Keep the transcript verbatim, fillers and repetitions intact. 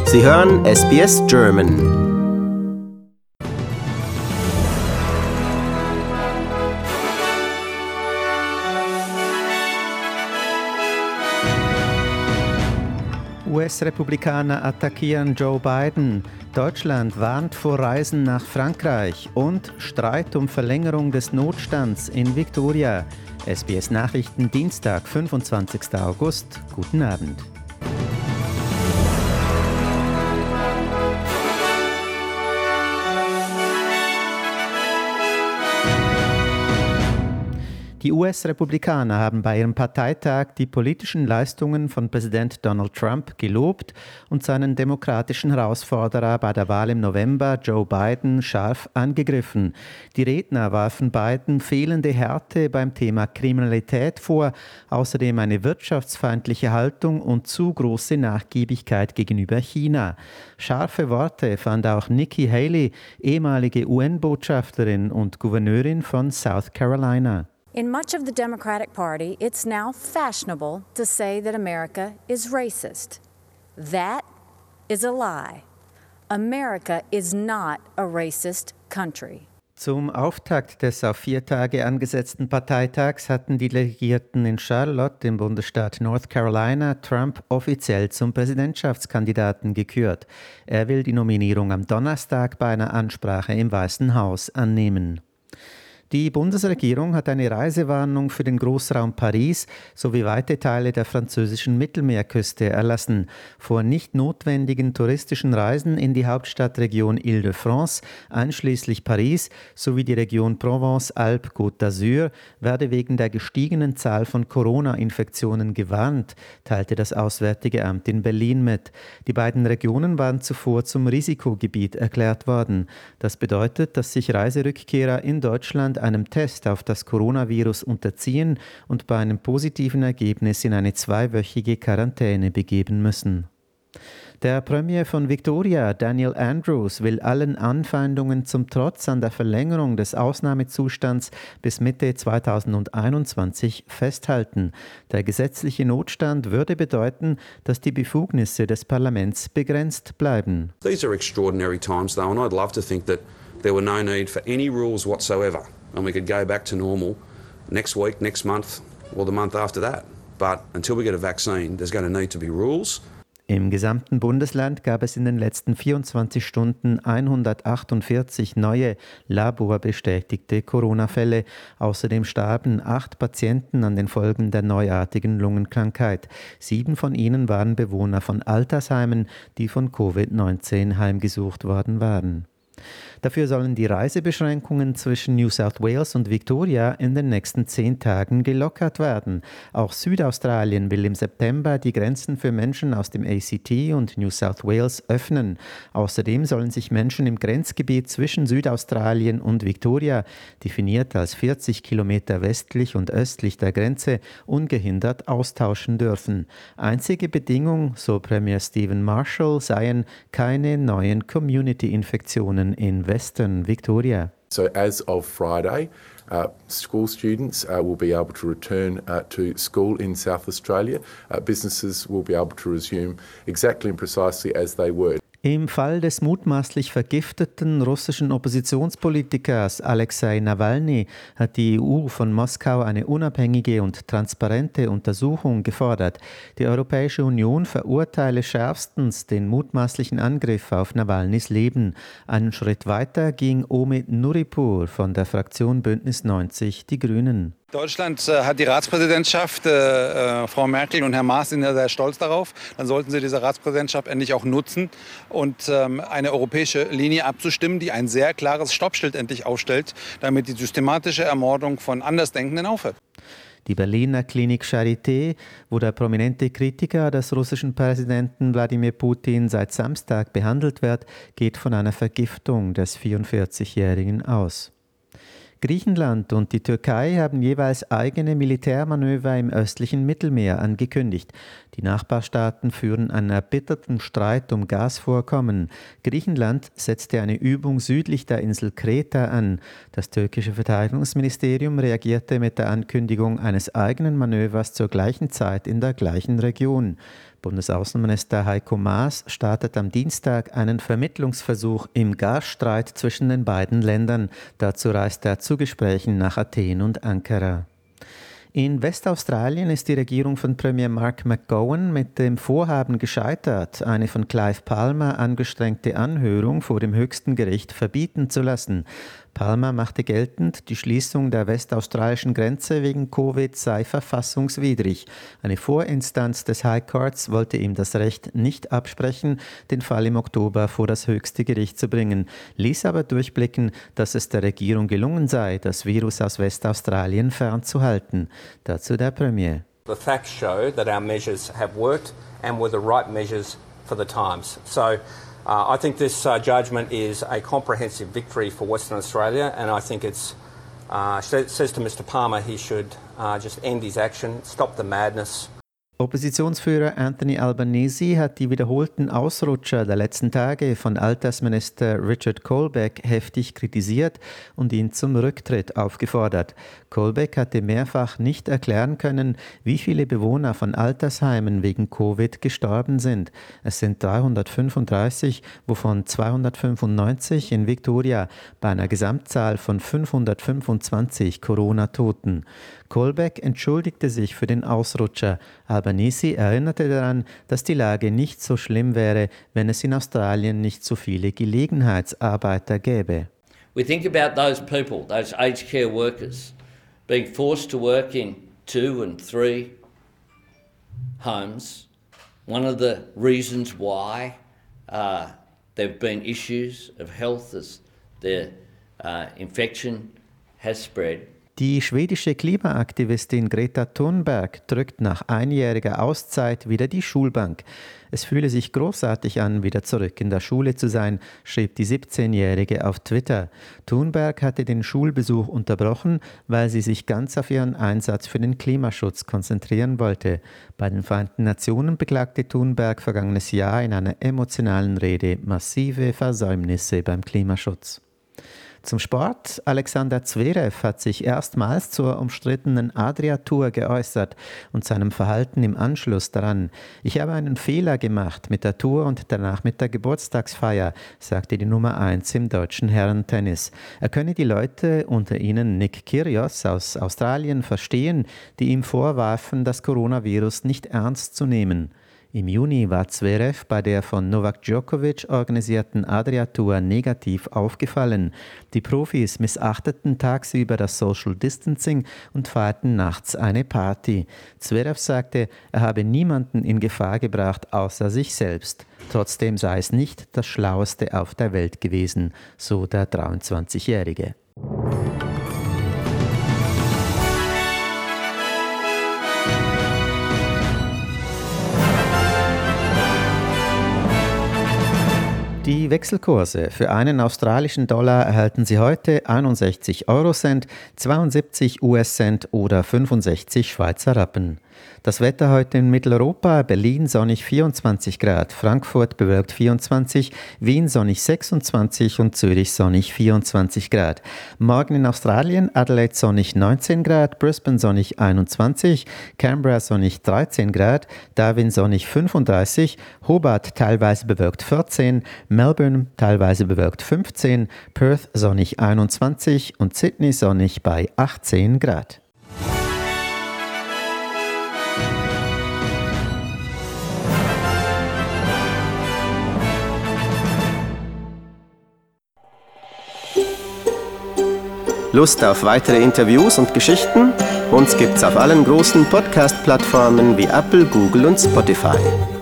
Sie hören S B S German. U S-Republikaner attackieren Joe Biden, Deutschland warnt vor Reisen nach Frankreich und Streit um Verlängerung des Notstands in Victoria. S B S Nachrichten, Dienstag, fünfundzwanzigster August. Guten Abend. Die U S-Republikaner haben bei ihrem Parteitag die politischen Leistungen von Präsident Donald Trump gelobt und seinen demokratischen Herausforderer bei der Wahl im November, Joe Biden, scharf angegriffen. Die Redner warfen Biden fehlende Härte beim Thema Kriminalität vor, außerdem eine wirtschaftsfeindliche Haltung und zu große Nachgiebigkeit gegenüber China. Scharfe Worte fand auch Nikki Haley, ehemalige U N-Botschafterin und Gouverneurin von South Carolina. In much of the Democratic Party, it's now fashionable to say that America is racist. That is a lie. America is not a racist country. Zum Auftakt des auf vier Tage angesetzten Parteitags hatten die Delegierten in Charlotte im Bundesstaat North Carolina Trump offiziell zum Präsidentschaftskandidaten gekürt. Er will die Nominierung am Donnerstag bei einer Ansprache im Weißen Haus annehmen. Die Bundesregierung hat eine Reisewarnung für den Großraum Paris sowie weite Teile der französischen Mittelmeerküste erlassen. Vor nicht notwendigen touristischen Reisen in die Hauptstadtregion Île-de-France, einschließlich Paris, sowie die Region Provence-Alpes-Côte d'Azur, werde wegen der gestiegenen Zahl von Corona-Infektionen gewarnt, teilte das Auswärtige Amt in Berlin mit. Die beiden Regionen waren zuvor zum Risikogebiet erklärt worden. Das bedeutet, dass sich Reiserückkehrer in Deutschland einem Test auf das Coronavirus unterziehen und bei einem positiven Ergebnis in eine zweiwöchige Quarantäne begeben müssen. Der Premier von Victoria, Daniel Andrews, will allen Anfeindungen zum Trotz an der Verlängerung des Ausnahmezustands bis Mitte zweitausendeinundzwanzig festhalten. Der gesetzliche Notstand würde bedeuten, dass die Befugnisse des Parlaments begrenzt bleiben. These are extraordinary times though, and I'd love to think that there were no need for any rules whatsoever and we could go back to normal next week, next month or the month after that. But until we get a vaccine, there's going to need to be rules. Im gesamten Bundesland gab es in den letzten vierundzwanzig Stunden hundertachtundvierzig neue laborbestätigte Corona-Fälle. Außerdem starben acht Patienten an den Folgen der neuartigen Lungenkrankheit. Sieben von ihnen waren Bewohner von Altersheimen, die von Covid neunzehn heimgesucht worden waren. Dafür sollen die Reisebeschränkungen zwischen New South Wales und Victoria in den nächsten zehn Tagen gelockert werden. Auch Südaustralien will im September die Grenzen für Menschen aus dem A C T und New South Wales öffnen. Außerdem sollen sich Menschen im Grenzgebiet zwischen Südaustralien und Victoria, definiert als vierzig Kilometer westlich und östlich der Grenze, ungehindert austauschen dürfen. Einzige Bedingung, so Premier Stephen Marshall, seien keine neuen Community-Infektionen in Western Victoria. So as of Friday, uh, school students uh, will be able to return uh, to school in South Australia. Uh, businesses will be able to resume exactly and precisely as they were. Im Fall des mutmaßlich vergifteten russischen Oppositionspolitikers Alexei Nawalny hat die E U von Moskau eine unabhängige und transparente Untersuchung gefordert. Die Europäische Union verurteile schärfstens den mutmaßlichen Angriff auf Nawalnys Leben. Einen Schritt weiter ging Omid Nuripur von der Fraktion Bündnis neunzig Die Grünen. Deutschland äh, hat die Ratspräsidentschaft. Äh, äh, Frau Merkel und Herr Maas sind ja sehr stolz darauf. Dann sollten sie diese Ratspräsidentschaft endlich auch nutzen und ähm, eine europäische Linie abzustimmen, die ein sehr klares Stoppschild endlich aufstellt, damit die systematische Ermordung von Andersdenkenden aufhört. Die Berliner Klinik Charité, wo der prominente Kritiker des russischen Präsidenten Wladimir Putin seit Samstag behandelt wird, geht von einer Vergiftung des vierundvierzigjährigen aus. Griechenland und die Türkei haben jeweils eigene Militärmanöver im östlichen Mittelmeer angekündigt. Die Nachbarstaaten führen einen erbitterten Streit um Gasvorkommen. Griechenland setzte eine Übung südlich der Insel Kreta an. Das türkische Verteidigungsministerium reagierte mit der Ankündigung eines eigenen Manövers zur gleichen Zeit in der gleichen Region. Bundesaußenminister Heiko Maas startet am Dienstag einen Vermittlungsversuch im Gasstreit zwischen den beiden Ländern. Dazu reist er zu Gesprächen nach Athen und Ankara. In Westaustralien ist die Regierung von Premier Mark McGowan mit dem Vorhaben gescheitert, eine von Clive Palmer angestrengte Anhörung vor dem höchsten Gericht verbieten zu lassen. Palmer machte geltend, die Schließung der westaustralischen Grenze wegen Covid sei verfassungswidrig. Eine Vorinstanz des High Courts wollte ihm das Recht nicht absprechen, den Fall im Oktober vor das höchste Gericht zu bringen, ließ aber durchblicken, dass es der Regierung gelungen sei, das Virus aus Westaustralien fernzuhalten. Dazu der Premier. The facts show that our measures have worked and were the right measures for the times. So Uh, I think this uh, judgment is a comprehensive victory for Western Australia, and I think it uh, says to Mister Palmer he should uh, just end his action, stop the madness. Oppositionsführer Anthony Albanese hat die wiederholten Ausrutscher der letzten Tage von Altersminister Richard Colbeck heftig kritisiert und ihn zum Rücktritt aufgefordert. Colbeck hatte mehrfach nicht erklären können, wie viele Bewohner von Altersheimen wegen Covid gestorben sind. Es sind dreihundertfünfunddreißig, wovon zweihundertfünfundneunzig in Victoria, bei einer Gesamtzahl von fünfhundertfünfundzwanzig Corona-Toten. Colbeck entschuldigte sich für den Ausrutscher. Albanese erinnerte daran, dass die Lage nicht so schlimm wäre, wenn es in Australien nicht so viele Gelegenheitsarbeiter gäbe. We think about those people, those aged care workers, being forced to work in two and three homes. One of the reasons why uh, there have been issues of health as their uh, infection has spread. Die schwedische Klimaaktivistin Greta Thunberg drückt nach einjähriger Auszeit wieder die Schulbank. Es fühle sich großartig an, wieder zurück in der Schule zu sein, schrieb die siebzehnjährige auf Twitter. Thunberg hatte den Schulbesuch unterbrochen, weil sie sich ganz auf ihren Einsatz für den Klimaschutz konzentrieren wollte. Bei den Vereinten Nationen beklagte Thunberg vergangenes Jahr in einer emotionalen Rede massive Versäumnisse beim Klimaschutz. Zum Sport. Alexander Zverev hat sich erstmals zur umstrittenen Adria-Tour geäußert und seinem Verhalten im Anschluss daran. Ich habe einen Fehler gemacht mit der Tour und danach mit der Geburtstagsfeier, sagte die Nummer eins im deutschen Herrentennis. Er könne die Leute, unter ihnen Nick Kyrgios aus Australien, verstehen, die ihm vorwarfen, das Coronavirus nicht ernst zu nehmen. Im Juni war Zverev bei der von Novak Djokovic organisierten Adria-Tour negativ aufgefallen. Die Profis missachteten tagsüber das Social Distancing und feierten nachts eine Party. Zverev sagte, er habe niemanden in Gefahr gebracht außer sich selbst. Trotzdem sei es nicht das Schlaueste auf der Welt gewesen, so der dreiundzwanzigjährige. Die Wechselkurse. Für einen australischen Dollar erhalten Sie heute einundsechzig Eurocent, zweiundsiebzig U S-Cent oder fünfundsechzig Schweizer Rappen. Das Wetter heute in Mitteleuropa: Berlin sonnig vierundzwanzig Grad, Frankfurt bewölkt vierundzwanzig, Wien sonnig sechsundzwanzig und Zürich sonnig vierundzwanzig Grad. Morgen in Australien: Adelaide sonnig neunzehn Grad, Brisbane sonnig einundzwanzig, Canberra sonnig dreizehn Grad, Darwin sonnig fünfunddreißig, Hobart teilweise bewölkt vierzehn, Melbourne teilweise bewölkt fünfzehn, Perth sonnig einundzwanzig und Sydney sonnig bei achtzehn Grad. Lust auf weitere Interviews und Geschichten? Uns gibt's auf allen großen Podcast-Plattformen wie Apple, Google und Spotify.